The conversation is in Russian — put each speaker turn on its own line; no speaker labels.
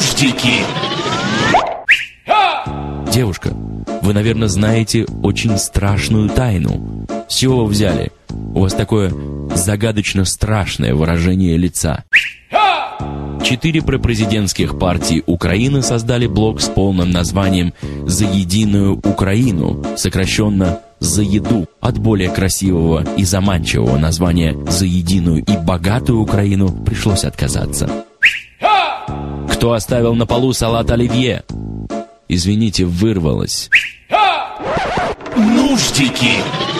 Нуждики.
Девушка, вы, наверное, знаете очень страшную тайну. С чего вы взяли? У вас такое загадочно страшное выражение лица. 4 пропрезидентских партии Украины создали блок с полным названием «За единую Украину», сокращенно «За еду», от более красивого и заманчивого названия «За единую и богатую Украину» пришлось отказаться. Кто оставил на полу салат оливье? Извините, вырвалось.
Нуждики.